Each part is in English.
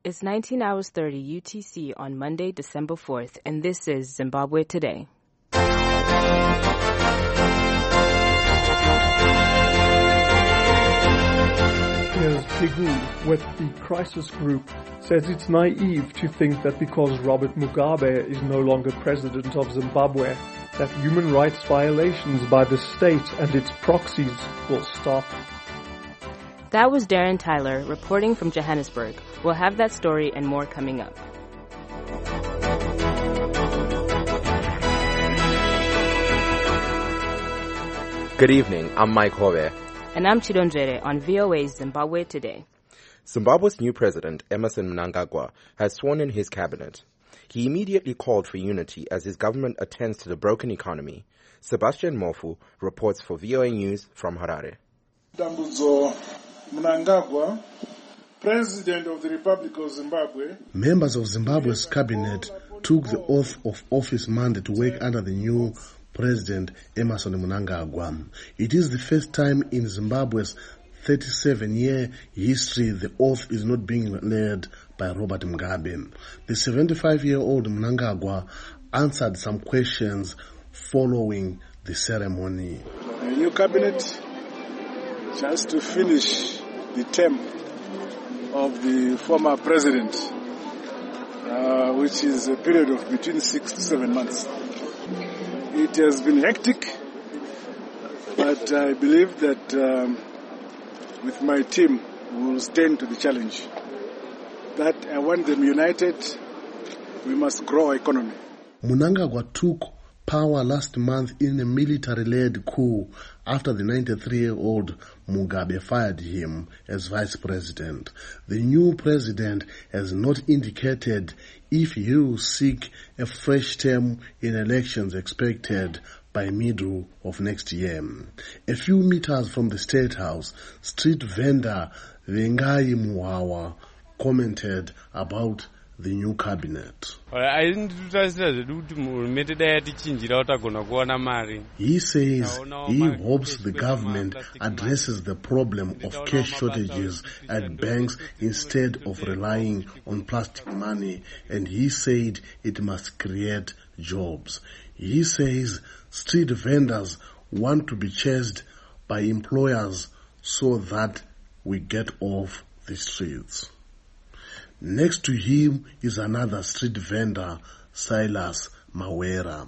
It's 19 hours 30 UTC on Monday, December 4th, and this is Zimbabwe Today. Here's Pigu with the crisis group, says it's naive to think that because Robert Mugabe is no longer president of Zimbabwe, that human rights violations by the state and its proxies will stop. That was Darren Tyler reporting from Johannesburg. We'll have that story and more coming up. Good evening, I'm Mike Hove. And I'm Chidonjere on VOA's Zimbabwe Today. Zimbabwe's new president, Emmerson Mnangagwa, has sworn in his cabinet. He immediately called for unity as his government attends to the broken economy. Sebastian Mofu reports for VOA News from Harare. Tambudzo Mnangagwa, President of the Republic of Zimbabwe. Members of Zimbabwe's cabinet took the oath of office Monday to work under the new President Emmerson Mnangagwa. It is the first time in Zimbabwe's 37-year history the oath is not being led by Robert Mugabe. The 75-year-old Mnangagwa answered some questions following the ceremony. A new cabinet just to finish the term of the former president, which is a period of between 6 to 7 months. It has been hectic, but I believe that with my team we will stand to the challenge. That I want them united. We must grow our economy. Mnangagwa took power last month in a military-led coup after the 93-year-old Mugabe fired him as vice president. The new president has not indicated if he will seek a fresh term in elections expected by middle of next year. A few meters from the State House, street vendor Vengai Muhawa commented about the new cabinet. He says he hopes the government addresses the problem of cash shortages at banks instead of relying on plastic money, and he said it must create jobs. He says street vendors want to be chased by employers so that we get off the streets. Next to him is another street vendor, Silas Mawera.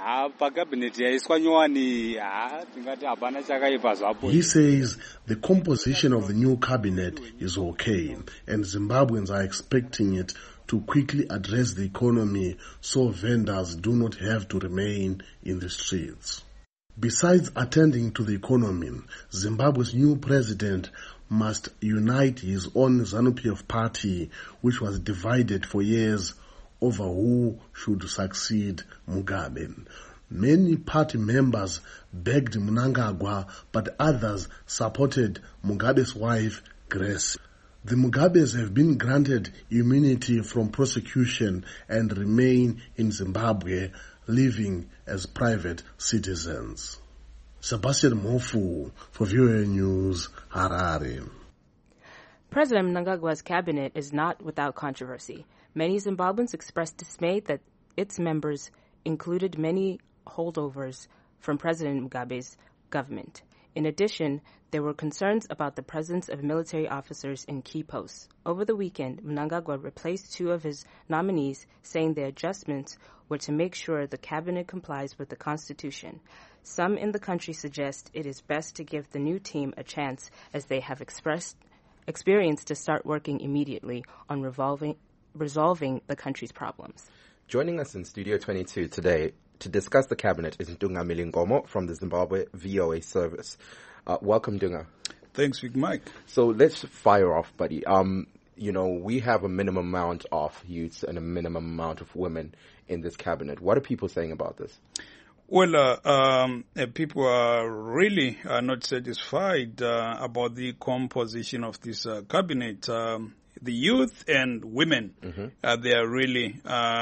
He says the composition of the new cabinet is okay, and Zimbabweans are expecting it to quickly address the economy so vendors do not have to remain in the streets. Besides attending to the economy, Zimbabwe's new president must unite his own ZANU-PF party, which was divided for years over who should succeed Mugabe. Many party members begged Mnangagwa, but others supported Mugabe's wife, Grace. The Mugabes have been granted immunity from prosecution and remain in Zimbabwe, living as private citizens. Sebastian Mofu for VOA News, Harare. President Mnangagwa's cabinet is not without controversy. Many Zimbabweans expressed dismay that its members included many holdovers from President Mugabe's government. In addition, there were concerns about the presence of military officers in key posts. Over the weekend, Mnangagwa replaced two of his nominees, saying the adjustments were to make sure the cabinet complies with the Constitution. Some in the country suggest it is best to give the new team a chance, as they have experience to start working immediately on resolving the country's problems. Joining us in Studio 22 today to discuss the cabinet is Dunga Milingomo from the Zimbabwe VOA service. Welcome, Dunga. Thanks, Big Mike. So let's fire off, buddy. We have a minimum amount of youths and a minimum amount of women in this cabinet. What are people saying about this? Well, people are really not satisfied about the composition of this cabinet. The youth and women, they are really,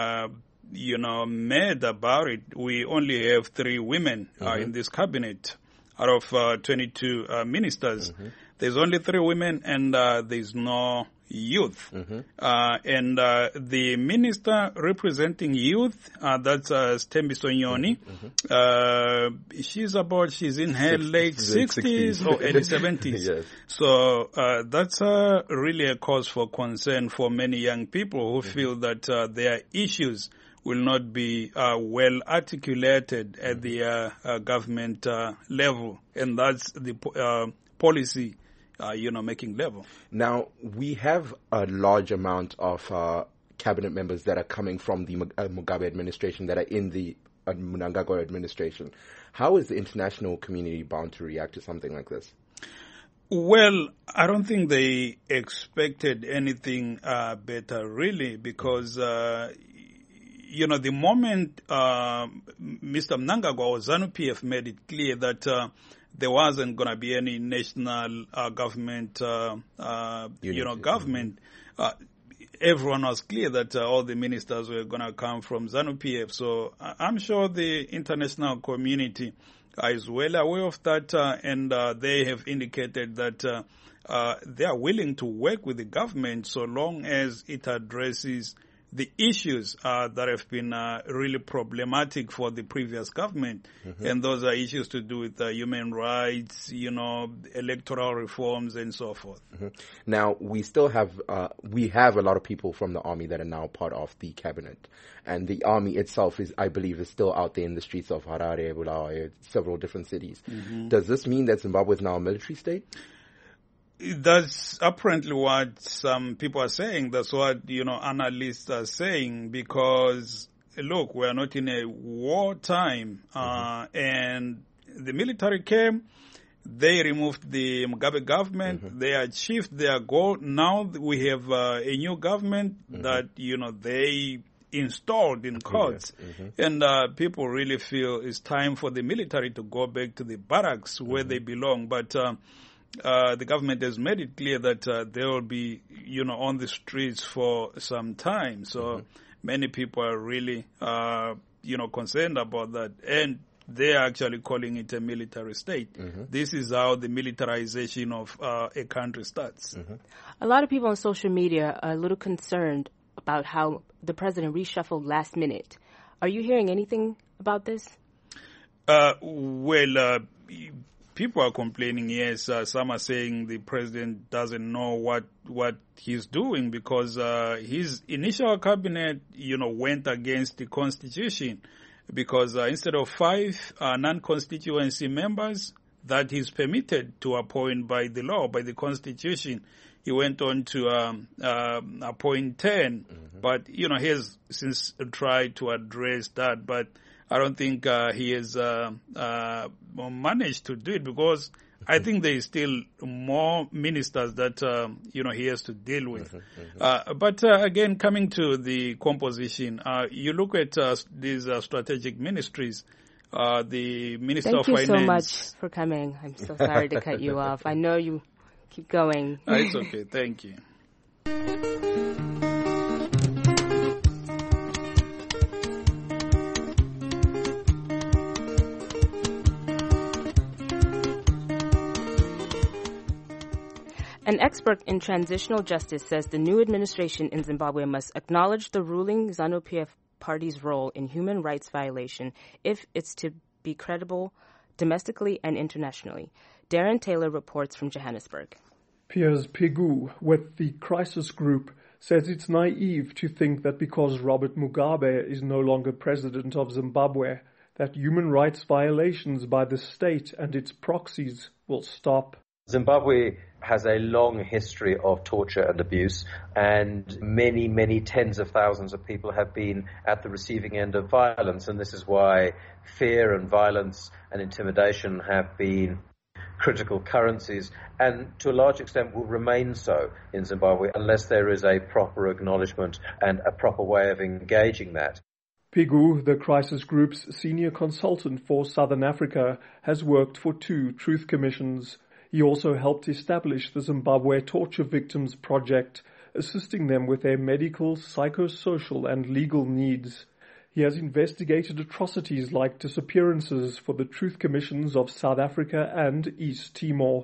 mad about it. We only have 3 women in this cabinet out of 22 ministers. There's only 3 women, and there's no, youth. And the minister representing youth, that's Sthembiso Nyoni, she's in her late 60s or early 70s. Yes. So that's really a cause for concern for many young people who feel that their issues will not be well articulated at the government level, and that's the policy making level. Now, we have a large amount of cabinet members that are coming from the Mugabe administration that are in the Mnangagwa administration. How is the international community bound to react to something like this? Well, I don't think they expected anything better, really, because, the moment Mr. Mnangagwa or ZANU-PF made it clear that there wasn't going to be any national government, government. Everyone was clear that all the ministers were going to come from ZANU-PF. So I'm sure the international community is well aware of that, and they have indicated that they are willing to work with the government so long as it addresses the issues that have been really problematic for the previous government. And those are issues to do with human rights, electoral reforms and so forth. Now, we still have, we have a lot of people from the army that are now part of the cabinet. And the army itself is, I believe, is still out there in the streets of Harare, Bulawayo, several different cities. Does this mean that Zimbabwe is now a military state? That's apparently what some people are saying. That's what, analysts are saying, because, look, we are not in a wartime, and the military came, they removed the Mugabe government, they achieved their goal. Now we have a new government that, they installed in courts. And people really feel it's time for the military to go back to the barracks where they belong. But the government has made it clear that they will be, on the streets for some time. So many people are really, concerned about that. And they are actually calling it a military state. This is how the militarization of a country starts. A lot of people on social media are a little concerned about how the president reshuffled last minute. Are you hearing anything about this? People are complaining, yes. Some are saying the president doesn't know what he's doing because his initial cabinet, went against the constitution, because instead of 5 non-constituency members that he's permitted to appoint by the law, by the constitution, he went on to appoint 10. But, he has since tried to address that, but I don't think he has managed to do it, because I think there is still more ministers that, he has to deal with. But again, coming to the composition, you look at these strategic ministries, the Minister of Finance. Thank you so much for coming. I'm so sorry to cut you off. I know you keep going. It's okay. Thank you. An expert in transitional justice says the new administration in Zimbabwe must acknowledge the ruling ZANU-PF party's role in human rights violation if it's to be credible domestically and internationally. Darren Taylor reports from Johannesburg. Piers Pigou with the Crisis Group says it's naive to think that because Robert Mugabe is no longer president of Zimbabwe, that human rights violations by the state and its proxies will stop. Zimbabwe has a long history of torture and abuse, and many, many tens of thousands of people have been at the receiving end of violence, and this is why fear and violence and intimidation have been critical currencies, and to a large extent will remain so in Zimbabwe unless there is a proper acknowledgement and a proper way of engaging that. Pigou, the Crisis Group's senior consultant for Southern Africa, has worked for 2 truth commissions. He also helped establish the Zimbabwe Torture Victims Project, assisting them with their medical, psychosocial and legal needs. He has investigated atrocities like disappearances for the Truth Commissions of South Africa and East Timor.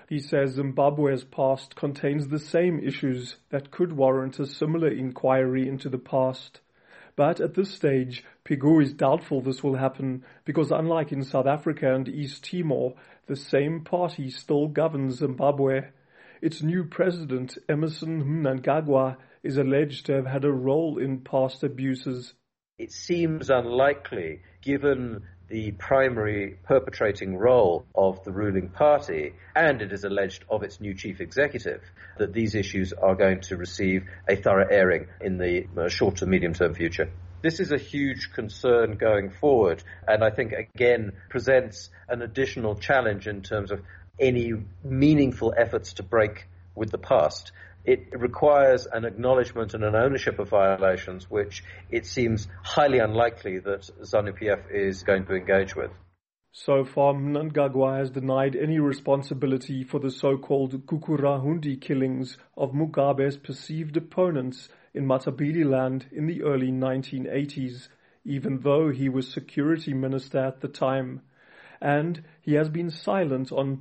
He says Zimbabwe's past contains the same issues that could warrant a similar inquiry into the past. But at this stage, Pigou is doubtful this will happen because unlike in South Africa and East Timor, the same party still governs Zimbabwe. Its new president, Emmerson Mnangagwa, is alleged to have had a role in past abuses. It seems unlikely, given the primary perpetrating role of the ruling party, and it is alleged of its new chief executive, that these issues are going to receive a thorough airing in the short to medium term future. This is a huge concern going forward, and I think again presents an additional challenge in terms of any meaningful efforts to break with the past. It requires an acknowledgement and an ownership of violations, which it seems highly unlikely that ZANU-PF is going to engage with. So far, Mnangagwa has denied any responsibility for the so-called Gukurahundi killings of Mugabe's perceived opponents in Matabeleland in the early 1980s, even though he was security minister at the time. And he has been silent on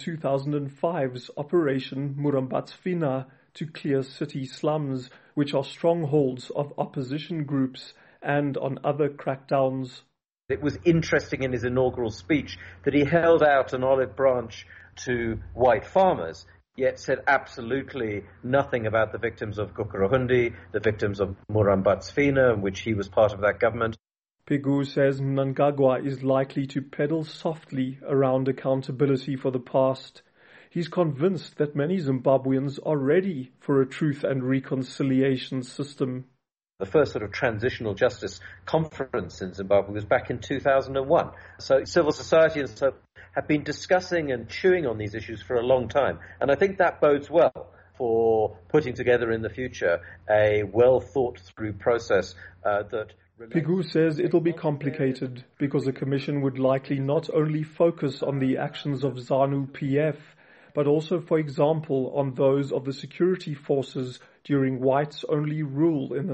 2005's Operation Murambatsvina to clear city slums, which are strongholds of opposition groups, and on other crackdowns. It was interesting in his inaugural speech that he held out an olive branch to white farmers, yet said absolutely nothing about the victims of Gukurahundi, the victims of Murambatsvina, in which he was part of that government. Pigou says Mnangagwa is likely to pedal softly around accountability for the past. He's convinced that many Zimbabweans are ready for a truth and reconciliation system. The first sort of transitional justice conference in Zimbabwe was back in 2001. So civil society and so have been discussing and chewing on these issues for a long time. And I think that bodes well for putting together in the future a well-thought-through process that... Pigou says it'll be complicated because the Commission would likely not only focus on the actions of ZANU-PF, but also, for example, on those of the security forces during whites-only rule in the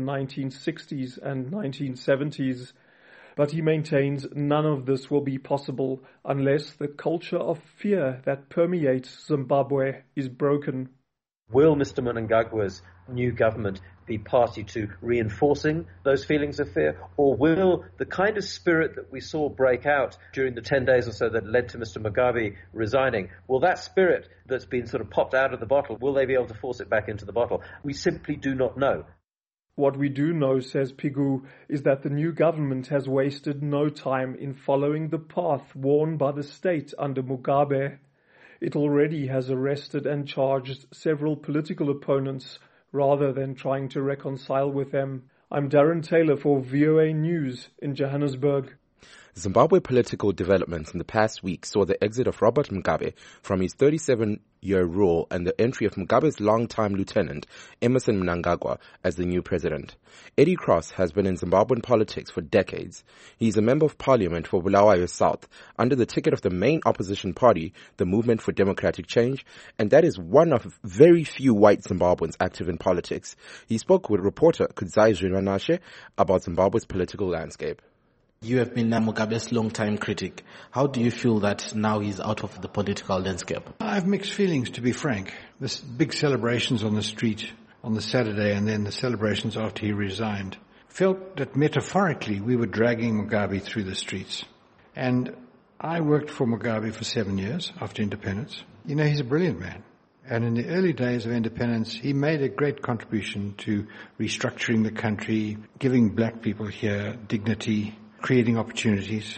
1960s and 1970s. But he maintains none of this will be possible unless the culture of fear that permeates Zimbabwe is broken. Will Mr. Mnangagwa's new government be party to reinforcing those feelings of fear? Or will the kind of spirit that we saw break out during the 10 days or so that led to Mr. Mugabe resigning, will that spirit that's been sort of popped out of the bottle, will they be able to force it back into the bottle? We simply do not know. What we do know, says Pigou, is that the new government has wasted no time in following the path worn by the state under Mugabe. It already has arrested and charged several political opponents rather than trying to reconcile with them. I'm Darren Taylor for VOA News in Johannesburg. Zimbabwe political developments in the past week saw the exit of Robert Mugabe from his 37-year rule and the entry of Mugabe's longtime lieutenant, Emmerson Mnangagwa, as the new president. Eddie Cross has been in Zimbabwean politics for decades. He is a member of parliament for Bulawayo South under the ticket of the main opposition party, the Movement for Democratic Change, and that is one of very few white Zimbabweans active in politics. He spoke with reporter Kudzai Zvinanashe about Zimbabwe's political landscape. You have been Mugabe's long-time critic. How do you feel that now he's out of the political landscape? I have mixed feelings, to be frank. This big celebrations on the street on the Saturday and then the celebrations after he resigned felt that metaphorically we were dragging Mugabe through the streets. And I worked for Mugabe for 7 years after independence. You know, he's a brilliant man. And in the early days of independence, he made a great contribution to restructuring the country, giving black people here dignity, creating opportunities,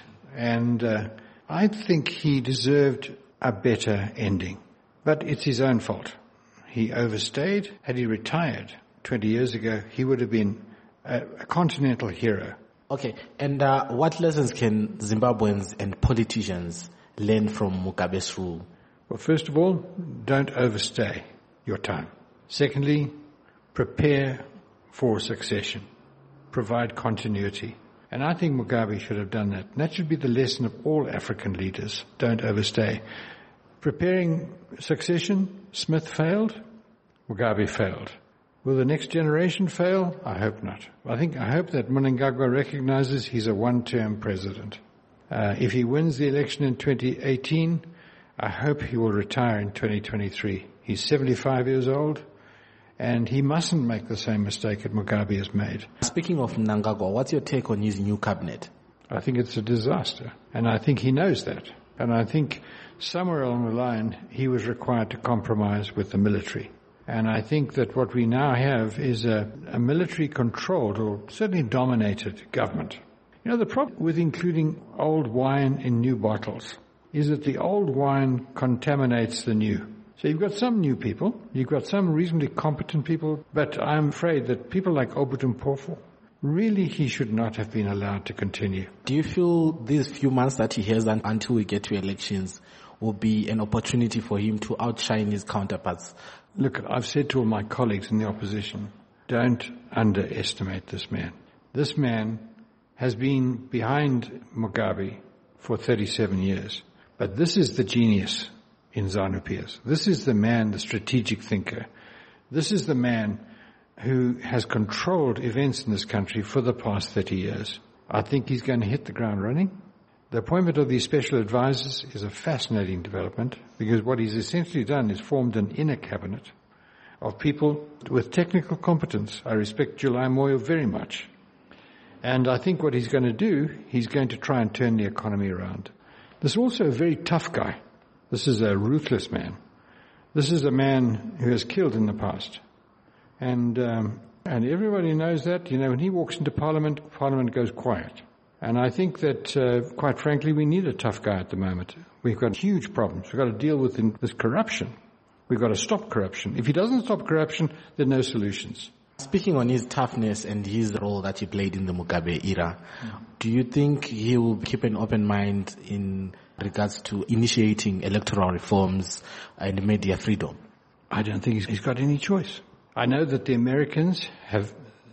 and I think he deserved a better ending. But it's his own fault. He overstayed. Had he retired 20 years ago, he would have been a continental hero. Okay, and what lessons can Zimbabweans and politicians learn from Mugabe's rule? Well, first of all, don't overstay your time. Secondly, prepare for succession. Provide continuity. And I think Mugabe should have done that. And that should be the lesson of all African leaders. Don't overstay. Preparing succession, Smith failed, Mugabe failed. Will the next generation fail? I hope not. I hope that Mnangagwa recognizes he's a one-term president. If he wins the election in 2018, I hope he will retire in 2023. He's 75 years old, and he mustn't make the same mistake that Mugabe has made. Speaking of Mnangagwa, what's your take on his new cabinet? I think it's a disaster, and I think he knows that. And I think somewhere along the line, he was required to compromise with the military. And I think that what we now have is a military-controlled or certainly dominated government. You know, the problem with including old wine in new bottles is that the old wine contaminates the new. So you've got some new people, you've got some reasonably competent people, but I'm afraid that people like Obert Mpofu, really he should not have been allowed to continue. Do you feel these few months that he has until we get to elections will be an opportunity for him to outshine his counterparts? Look, I've said to all my colleagues in the opposition, don't underestimate this man. This man has been behind Mugabe for 37 years. But this is the genius in ZANU-PF. This is the man, the strategic thinker. This is the man who has controlled events in this country for the past 30 years. I think he's going to hit the ground running. The appointment of these special advisors is a fascinating development because what he's essentially done is formed an inner cabinet of people with technical competence. I respect July Moyo very much. And I think what he's going to do, he's going to try and turn the economy around. This is also a very tough guy. This is a ruthless man. This is a man who has killed in the past. And everybody knows that. You know, when he walks into Parliament, Parliament goes quiet. And I think that, quite frankly, we need a tough guy at the moment. We've got huge problems. We've got to deal with this corruption. We've got to stop corruption. If he doesn't stop corruption, there are no solutions. Speaking on his toughness and his role that he played in the Mugabe era, do you think he will keep an open mind in regards to initiating electoral reforms and media freedom? I don't think he's got any choice. I know that the Americans have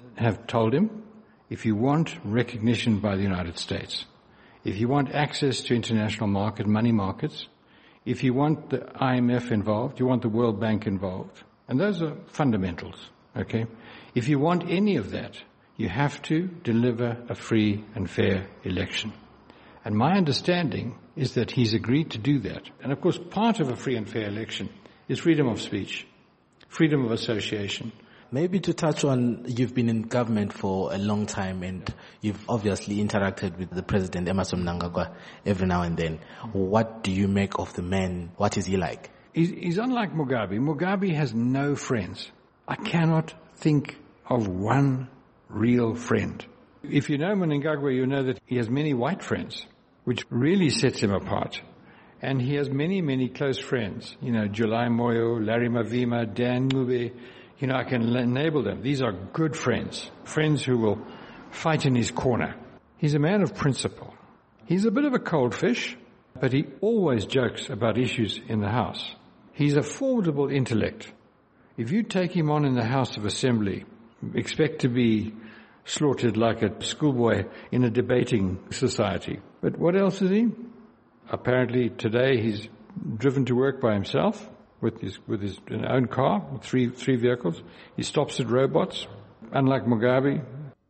told him, if you want recognition by the United States, if you want access to international money markets, if you want the IMF involved, you want the World Bank involved, and those are fundamentals, okay? If you want any of that, you have to deliver a free and fair election. And my understanding is that he's agreed to do that. And of course, part of a free and fair election is freedom of speech, freedom of association. Maybe to touch on, you've been in government for a long time and you've obviously interacted with the President, Emmerson Mnangagwa, every now and then. What do you make of the man? What is he like? He's unlike Mugabe. Mugabe has no friends. I cannot think of one real friend. If you know Mnangagwa, you know that he has many white friends, which really sets him apart. And he has many, many close friends. You know, July Moyo, Larry Mavima, Dan Ngube. You know, I can enable them. These are good friends. Friends who will fight in his corner. He's a man of principle. He's a bit of a cold fish, but he always jokes about issues in the House. He's a formidable intellect. If you take him on in the House of Assembly, expect to be slaughtered like a schoolboy in a debating society. But what else is he? Apparently today he's driven to work by himself with his own car, with three vehicles. He stops at robots, unlike Mugabe.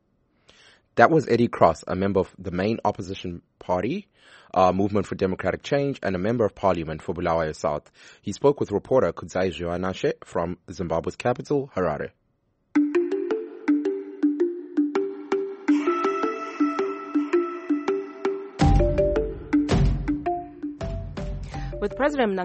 That was Eddie Cross, a member of the main opposition party, Movement for Democratic Change, and a member of parliament for Bulawayo South. He spoke with reporter Kudzai Joanashe from Zimbabwe's capital, Harare. With President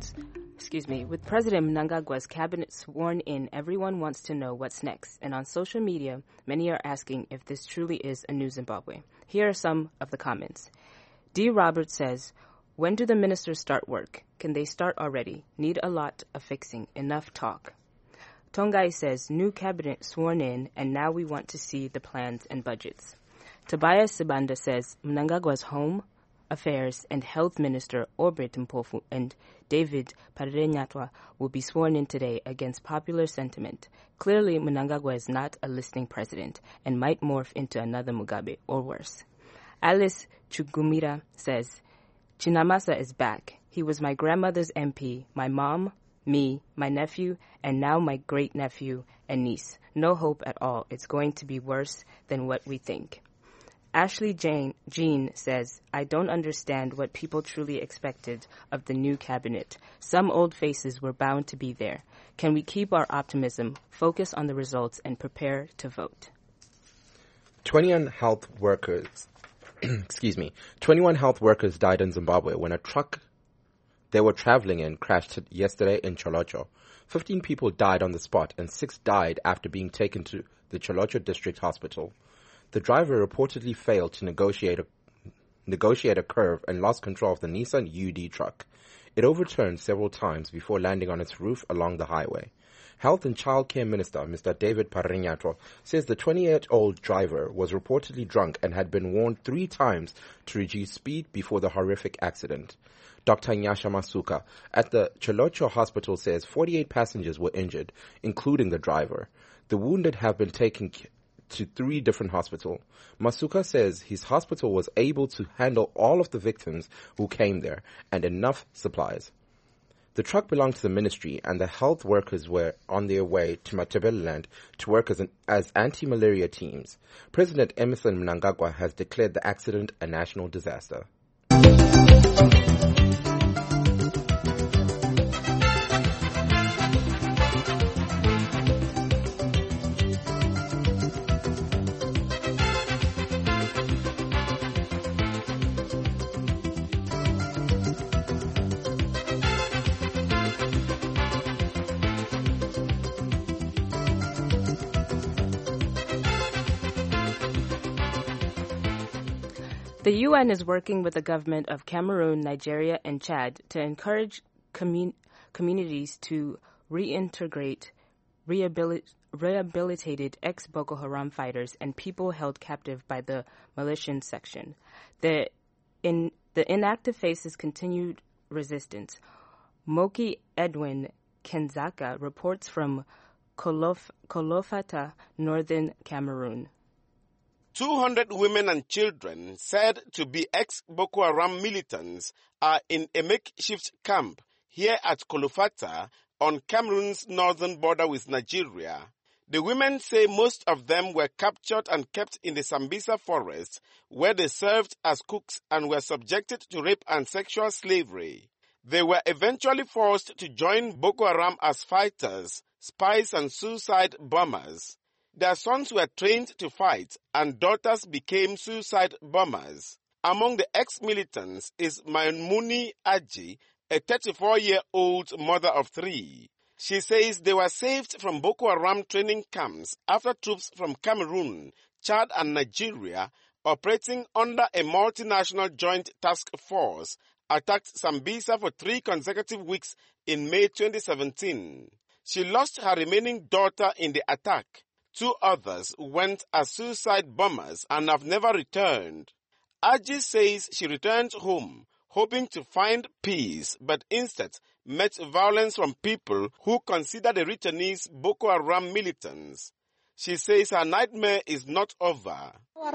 Mnangagwa's cabinet sworn in, everyone wants to know what's next. And on social media, many are asking if this truly is a new Zimbabwe. Here are some of the comments. D. Roberts says, when do the ministers start work? Can they start already? Need a lot of fixing. Enough talk. Tongai says, new cabinet sworn in, and now we want to see the plans and budgets. Tobias Sibanda says, Mnangagwa's home Affairs and Health Minister Obert Mpofu and David Parenyatwa will be sworn in today against popular sentiment. Clearly, Mnangagwa is not a listening president and might morph into another Mugabe or worse. Alice Chugumira says, Chinamasa is back. He was my grandmother's MP, my mom, me, my nephew, and now my great-nephew and niece. No hope at all. It's going to be worse than what we think. Ashley Jean says, I don't understand what people truly expected of the new cabinet. Some old faces were bound to be there. Can we keep our optimism, focus on the results, and prepare to vote? 21 health workers died in Zimbabwe when a truck they were traveling in crashed yesterday in Cholocho. 15 people died on the spot and 6 died after being taken to the Cholocho District Hospital. The driver reportedly failed to negotiate a curve and lost control of the Nissan UD truck. It overturned several times before landing on its roof along the highway. Health and Child Care Minister Mr. David Parinyato says the 28-year-old driver was reportedly drunk and had been warned 3 times to reduce speed before the horrific accident. Dr. Nyasha Masuka at the Cholocho Hospital says 48 passengers were injured, including the driver. The wounded have been taken to 3 different hospitals. Masuka says his hospital was able to handle all of the victims who came there and enough supplies. The truck belonged to the ministry and the health workers were on their way to Matabeleland to work as anti-malaria teams. President Emmerson Mnangagwa has declared the accident a national disaster. The UN is working with the government of Cameroon, Nigeria, and Chad to encourage communities to reintegrate rehabilitated ex-Boko Haram fighters and people held captive by the militant section. The inactive faces continued resistance. Moki Edwin Kenzaka reports from Kolofata, northern Cameroon. 200 women and children said to be ex-Boko Haram militants are in a makeshift camp here at Kolofata on Cameroon's northern border with Nigeria. The women say most of them were captured and kept in the Sambisa forest where they served as cooks and were subjected to rape and sexual slavery. They were eventually forced to join Boko Haram as fighters, spies and suicide bombers. Their sons were trained to fight and daughters became suicide bombers. Among the ex-militants is Maimuni Aji, a 34-year-old mother of 3. She says they were saved from Boko Haram training camps after troops from Cameroon, Chad and Nigeria, operating under a multinational joint task force, attacked Sambisa for 3 consecutive weeks in May 2017. She lost her remaining daughter in the attack. 2 others went as suicide bombers and have never returned. Aji says she returned home, hoping to find peace, but instead met violence from people who consider the returnees Boko Haram militants. She says her nightmare is not over.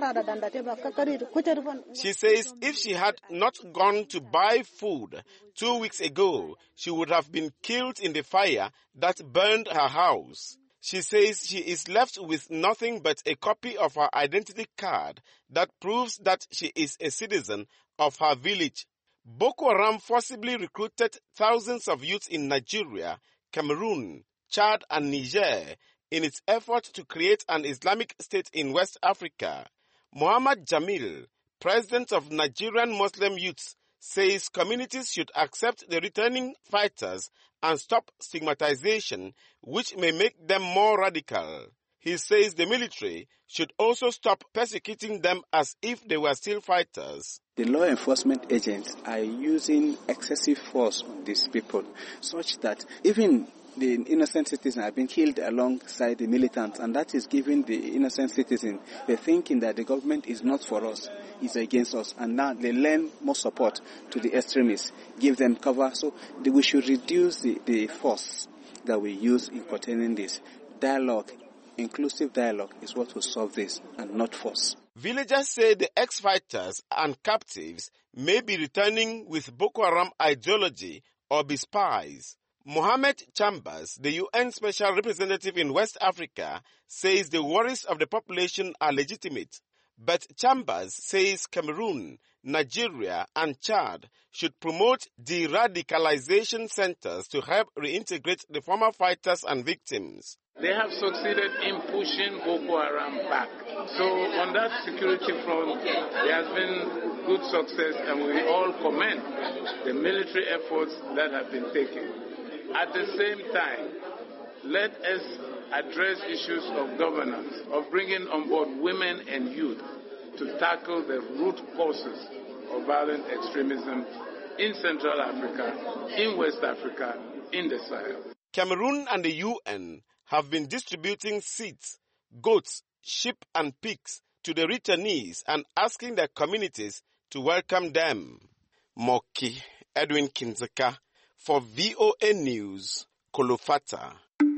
She says if she had not gone to buy food 2 weeks ago, she would have been killed in the fire that burned her house. She says she is left with nothing but a copy of her identity card that proves that she is a citizen of her village. Boko Haram forcibly recruited thousands of youths in Nigeria, Cameroon, Chad and Niger in its effort to create an Islamic state in West Africa. Muhammad Jamil, president of Nigerian Muslim Youths, says communities should accept the returning fighters and stop stigmatization, which may make them more radical. He says the military should also stop persecuting them as if they were still fighters. The law enforcement agents are using excessive force on these people, such that even the innocent citizens are being killed alongside the militants, and that is giving the innocent citizen the thinking that the government is not for us, is against us, and now they lend more support to the extremists, give them cover. So we should reduce the force that we use in containing this. Dialogue, inclusive dialogue, is what will solve this, and not force. Villagers say the ex-fighters and captives may be returning with Boko Haram ideology or be spies. Mohammed Chambers, the UN Special Representative in West Africa, says the worries of the population are legitimate. But Chambers says Cameroon, Nigeria and Chad should promote de-radicalization centers to help reintegrate the former fighters and victims. They have succeeded in pushing Boko Haram back. So on that security front, there has been good success, and we all commend the military efforts that have been taken. At the same time, let us address issues of governance, of bringing on board women and youth to tackle the root causes of violent extremism in Central Africa, in West Africa, in the Sahel. Cameroon and the UN have been distributing seeds, goats, sheep and pigs to the returnees and asking their communities to welcome them. Moki Edwin Kinzeka for VOA News, Kolofata.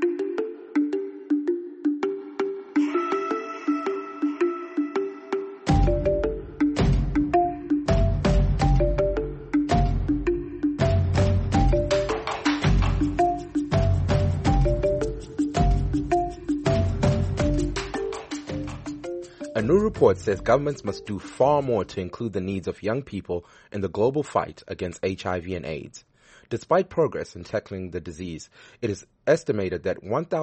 A new report says governments must do far more to include the needs of young people in the global fight against HIV and AIDS. Despite progress in tackling the disease, it is estimated that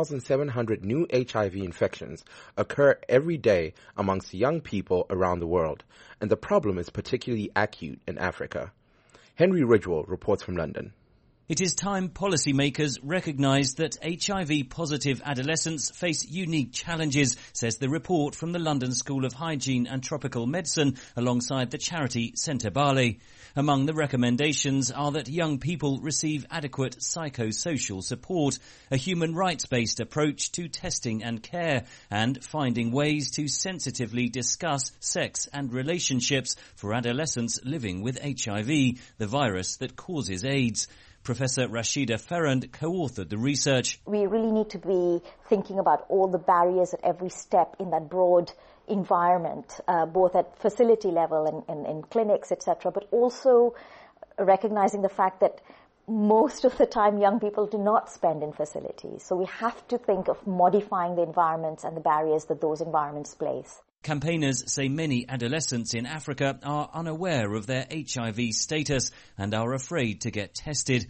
1,700 new HIV infections occur every day amongst young people around the world, and the problem is particularly acute in Africa. Henry Ridgewell reports from London. It is time policymakers recognise that HIV-positive adolescents face unique challenges, says the report from the London School of Hygiene and Tropical Medicine alongside the charity Sentebale. Among the recommendations are that young people receive adequate psychosocial support, a human rights-based approach to testing and care, and finding ways to sensitively discuss sex and relationships for adolescents living with HIV, the virus that causes AIDS. Professor Rashida Ferrand co-authored the research. We really need to be thinking about all the barriers at every step in that broad environment, both at facility level and in clinics, etc., but also recognizing the fact that most of the time young people do not spend in facilities. So we have to think of modifying the environments and the barriers that those environments place. Campaigners say many adolescents in Africa are unaware of their HIV status and are afraid to get tested.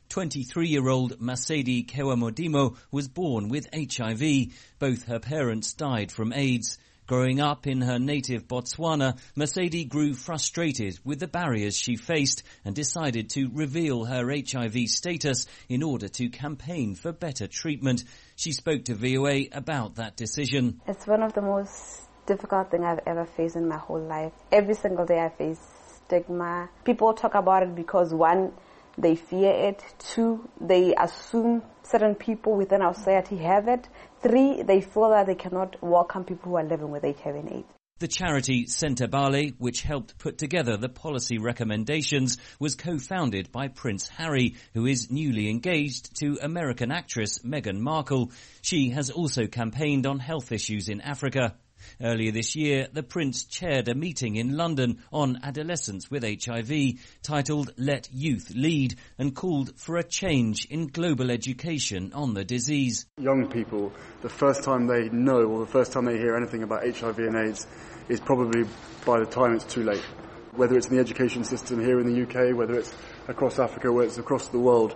23-year-old Masedi Kewamodimo was born with HIV. Both her parents died from AIDS. Growing up in her native Botswana, Masedi grew frustrated with the barriers she faced and decided to reveal her HIV status in order to campaign for better treatment. She spoke to VOA about that decision. It's one of the most difficult thing I've ever faced in my whole life. Every single day I face stigma. People talk about it because, one, they fear it. Two, they assume certain people within our society have it. Three, they feel that they cannot welcome people who are living with HIV and AIDS. The charity Sentebale, which helped put together the policy recommendations, was co-founded by Prince Harry, who is newly engaged to American actress Meghan Markle. She has also campaigned on health issues in Africa. Earlier this year, the Prince chaired a meeting in London on adolescents with HIV, titled Let Youth Lead, and called for a change in global education on the disease. Young people, the first time they know or the first time they hear anything about HIV and AIDS is probably by the time it's too late. Whether it's in the education system here in the UK, whether it's across Africa, whether it's across the world,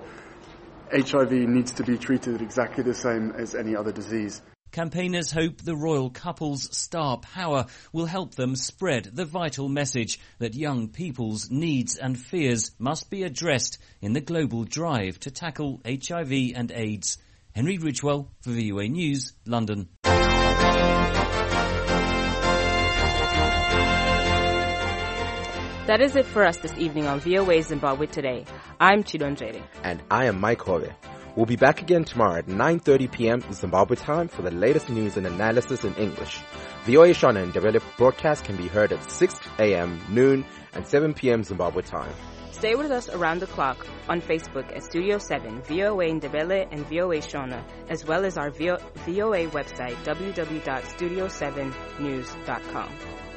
HIV needs to be treated exactly the same as any other disease. Campaigners hope the royal couple's star power will help them spread the vital message that young people's needs and fears must be addressed in the global drive to tackle HIV and AIDS. Henry Ridgewell for VOA News, London. That is it for us this evening on VOA Zimbabwe Today. I'm Chidon Jere. And I am Mike Hove. We'll be back again tomorrow at 9:30 p.m. Zimbabwe time for the latest news and analysis in English. VOA Shona and Ndebele broadcast can be heard at 6 a.m., noon, and 7 p.m. Zimbabwe time. Stay with us around the clock on Facebook at Studio 7, VOA Ndebele and VOA Shona, as well as our VOA website, www.studio7news.com.